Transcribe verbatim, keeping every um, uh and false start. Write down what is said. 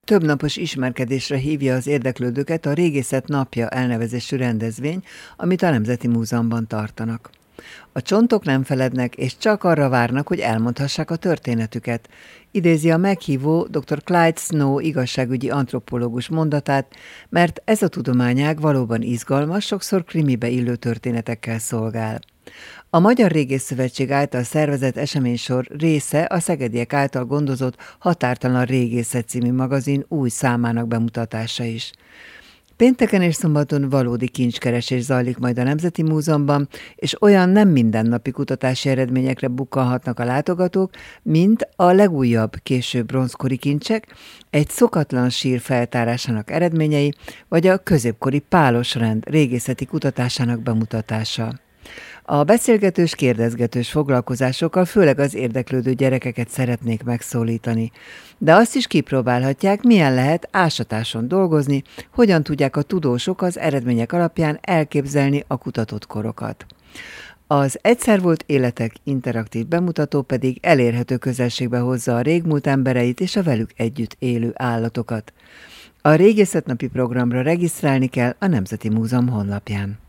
Többnapos ismerkedésre hívja az érdeklődőket a Régészet Napja elnevezésű rendezvény, amit a Nemzeti Múzeumban tartanak. A csontok nem felednek, és csak arra várnak, hogy elmondhassák a történetüket. Idézi a meghívó dr. Clyde Snow igazságügyi antropológus mondatát, mert ez a tudományág valóban izgalmas, sokszor krimibe illő történetekkel szolgál. A Magyar Régészszövetség által szervezett eseménysor része a szegediek által gondozott Határtalan Régészet című magazin új számának bemutatása is. Pénteken és szombaton valódi kincskeresés zajlik majd a Nemzeti Múzeumban, és olyan nem mindennapi kutatási eredményekre bukkanhatnak a látogatók, mint a legújabb késő bronzkori kincsek, egy szokatlan sír feltárásának eredményei, vagy a középkori pálosrend régészeti kutatásának bemutatása. A beszélgetős, kérdezgetős foglalkozásokkal főleg az érdeklődő gyerekeket szeretnék megszólítani. De azt is kipróbálhatják, milyen lehet ásatáson dolgozni, hogyan tudják a tudósok az eredmények alapján elképzelni a kutatott korokat. Az Egyszer volt életek interaktív bemutató pedig elérhető közelségbe hozza a régmúlt embereit és a velük együtt élő állatokat. A Régészetnapi programra regisztrálni kell a Nemzeti Múzeum honlapján.